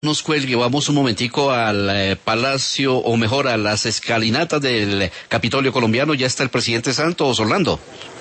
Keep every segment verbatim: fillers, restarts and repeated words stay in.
nos cuelgue, vamos un momentico al eh, Palacio, o mejor, a las escalinatas del Capitolio colombiano. Ya está el presidente Santos, Orlando.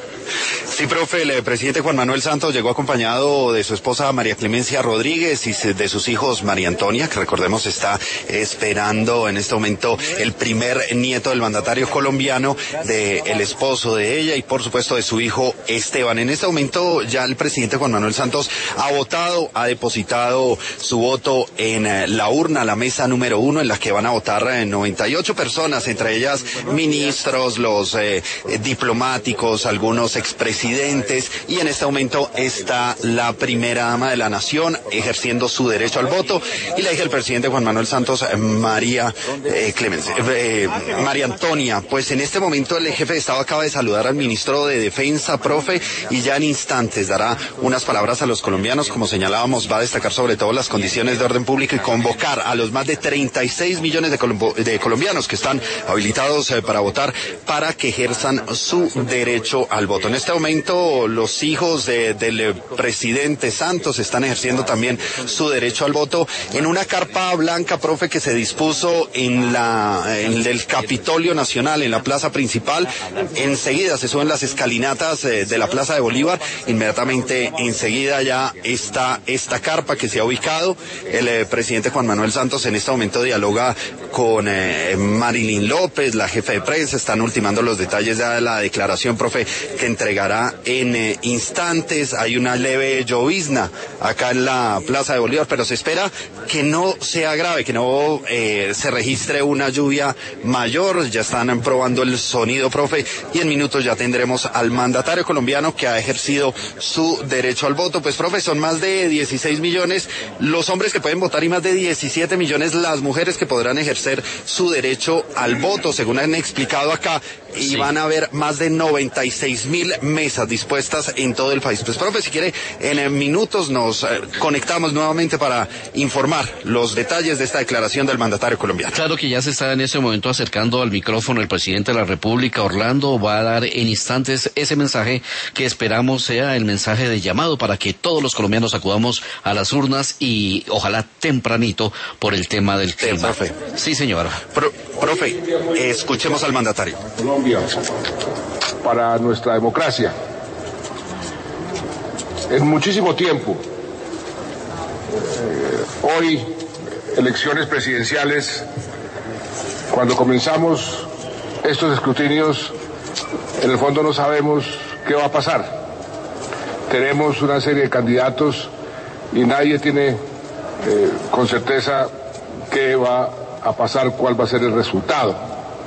Sí, profe, el presidente Juan Manuel Santos llegó acompañado de su esposa María Clemencia Rodríguez y de sus hijos María Antonia, que recordemos está esperando en este momento el primer nieto del mandatario colombiano, del esposo de ella y por supuesto de su hijo Esteban. En este momento ya el presidente Juan Manuel Santos ha votado, ha depositado su voto en la urna, la mesa número uno, en la que van a votar noventa y ocho personas, entre ellas ministros, los eh, diplomáticos, algunos expresidentes, y en este momento está la primera dama de la nación ejerciendo su derecho al voto, y la hija del presidente Juan Manuel Santos, María eh, Clemencia, eh, María Antonia. Pues en este momento el jefe de Estado acaba de saludar al ministro de Defensa, profe, y ya en instantes dará unas palabras a los colombianos. Como señalábamos, va a destacar sobre todo las condiciones de orden público y convocar a los más de treinta y seis millones de, colombo, de colombianos que están habilitados eh, para votar, para que ejerzan su derecho al voto. En este momento los hijos de, del presidente Santos están ejerciendo también su derecho al voto en una carpa blanca, profe, que se dispuso en la en el Capitolio Nacional, en la plaza principal. Enseguida se suben las escalinatas eh, de la Plaza de Bolívar. Inmediatamente enseguida ya está esta carpa que se ha ubicado. El eh, presidente Juan Manuel Santos en este momento dialoga con eh, Marilyn López, la jefa de prensa. Están ultimando los detalles de la declaración, profe, que entregará en eh, instantes. Hay una leve llovizna acá en la Plaza de Bolívar, pero se espera que no sea grave, que no eh, se registre una lluvia mayor. Ya están probando el sonido, profe, y en minutos ya tendremos al mandatario colombiano que ha ejercido su derecho al voto. Pues, profe, son más de dieciséis millones los hombres que pueden votar y más de diecisiete millones las mujeres que podrán ejercer su derecho al voto, según han explicado acá, y sí, van a haber más de noventa y seis mil mesas dispuestas en todo el país. Pues, profe, si quiere, en minutos nos eh, conectamos nuevamente para informar los detalles de esta declaración del mandatario colombiano. Claro que ya se está en ese momento acercando al micrófono el presidente de la República. Orlando va a dar en instantes ese mensaje que esperamos sea el mensaje de llamado para que todos los colombianos acudamos a las urnas y ojalá tempranito por el tema del sí, clima. Profe. Sí, señora. Pro, profe, escuchemos al mandatario. Colombia, para nuestra democracia. En muchísimo tiempo, eh, hoy, elecciones presidenciales, cuando comenzamos estos escrutinios, en el fondo no sabemos qué va a pasar. Tenemos una serie de candidatos y nadie tiene eh, con certeza qué va a pasar, cuál va a ser el resultado.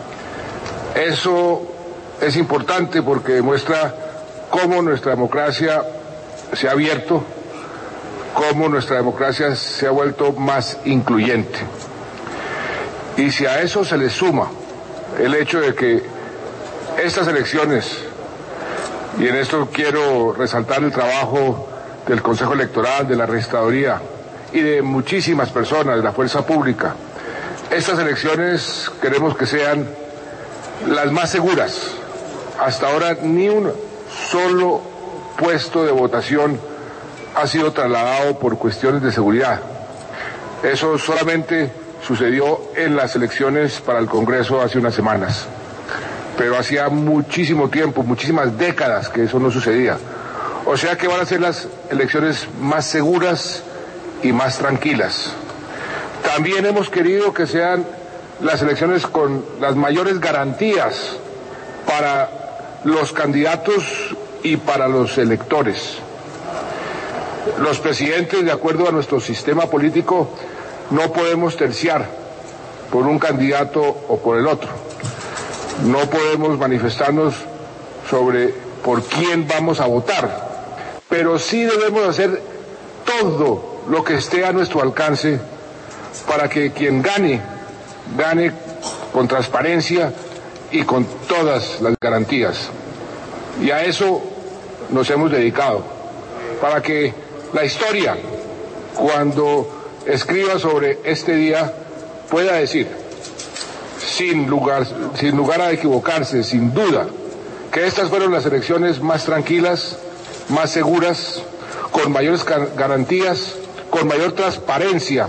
Eso es importante porque demuestra cómo nuestra democracia se ha abierto, cómo nuestra democracia se ha vuelto más incluyente. Y si a eso se le suma el hecho de que estas elecciones, y en esto quiero resaltar el trabajo del Consejo Electoral, de la Registraduría y de muchísimas personas de la fuerza pública, estas elecciones queremos que sean las más seguras. Hasta ahora ni un solo puesto de votación ha sido trasladado por cuestiones de seguridad. Eso solamente sucedió en las elecciones para el Congreso hace unas semanas. Pero hacía muchísimo tiempo, muchísimas décadas que eso no sucedía. O sea que van a ser las elecciones más seguras y más tranquilas. También hemos querido que sean las elecciones con las mayores garantías para los candidatos y para los electores. Los presidentes, de acuerdo a nuestro sistema político, no podemos terciar por un candidato o por el otro. No podemos manifestarnos sobre por quién vamos a votar, pero sí debemos hacer todo lo que esté a nuestro alcance para que quien gane, gane con transparencia y con todas las garantías. Y a eso nos hemos dedicado, para que la historia, cuando escriba sobre este día, pueda decir, sin lugar, sin lugar a equivocarse, sin duda, que estas fueron las elecciones más tranquilas, más seguras, con mayores garantías, con mayor transparencia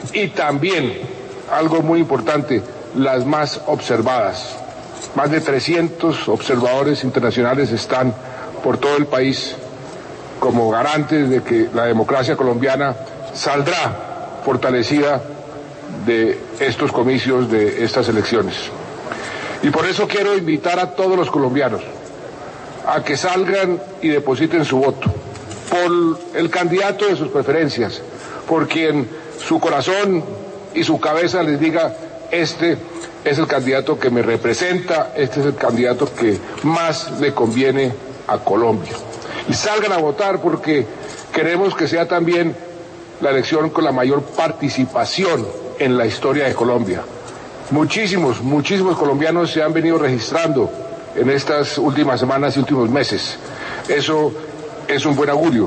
y también, algo muy importante, las más observadas. Más de trescientos observadores internacionales están por todo el país como garantes de que la democracia colombiana saldrá fortalecida de estos comicios, de estas elecciones. Y por eso quiero invitar a todos los colombianos a que salgan y depositen su voto por el candidato de sus preferencias, por quien su corazón y su cabeza les diga: este es el candidato que me representa, este es el candidato que más le conviene a Colombia. Y salgan a votar porque queremos que sea también la elección con la mayor participación en la historia de Colombia. Muchísimos, muchísimos colombianos se han venido registrando en estas últimas semanas y últimos meses. Eso es un buen augurio,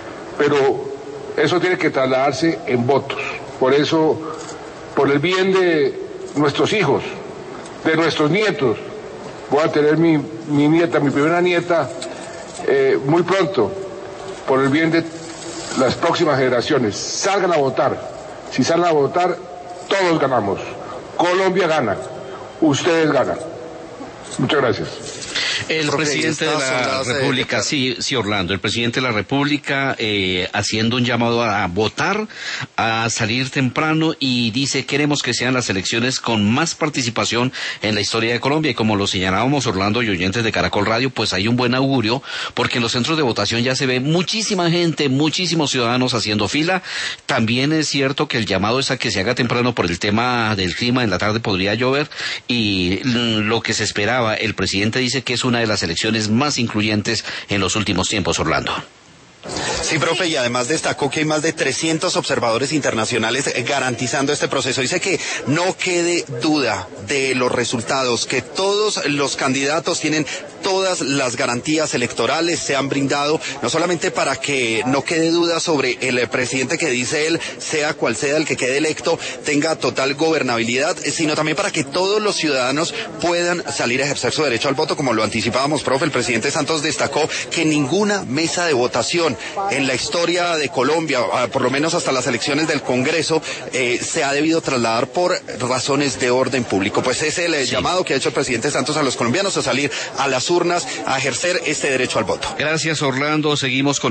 pero eso tiene que trasladarse en votos. Por eso, por el bien de nuestros hijos, de nuestros nietos, voy a tener mi, mi nieta, mi primera nieta, eh, muy pronto, por el bien de las próximas generaciones. Salgan a votar. Si salen a votar, todos ganamos. Colombia gana. Ustedes ganan. Muchas gracias. El Profe, presidente de la República, de... sí, sí, Orlando, el presidente de la República eh, haciendo un llamado a votar, a salir temprano, y dice: queremos que sean las elecciones con más participación en la historia de Colombia. Y como lo señalábamos, Orlando y oyentes de Caracol Radio, pues hay un buen augurio, porque en los centros de votación ya se ve muchísima gente, muchísimos ciudadanos haciendo fila. También es cierto que el llamado es a que se haga temprano por el tema del clima. En la tarde podría llover, y lo que se esperaba, el presidente dice que es una de las elecciones más incluyentes en los últimos tiempos, Orlando. Sí, profe, y además destacó que hay más de trescientos observadores internacionales garantizando este proceso. Dice que no quede duda de los resultados, que todos los candidatos tienen todas las garantías electorales, se han brindado, no solamente para que no quede duda sobre el presidente que dice él, sea cual sea el que quede electo, tenga total gobernabilidad, sino también para que todos los ciudadanos puedan salir a ejercer su derecho al voto. Como lo anticipábamos, profe, el presidente Santos destacó que ninguna mesa de votación en la historia de Colombia, por lo menos hasta las elecciones del Congreso, eh, se ha debido trasladar por razones de orden público. Pues ese es el sí. llamado que ha hecho el presidente Santos a los colombianos, a salir a las urnas a ejercer este derecho al voto. Gracias, Orlando. Seguimos con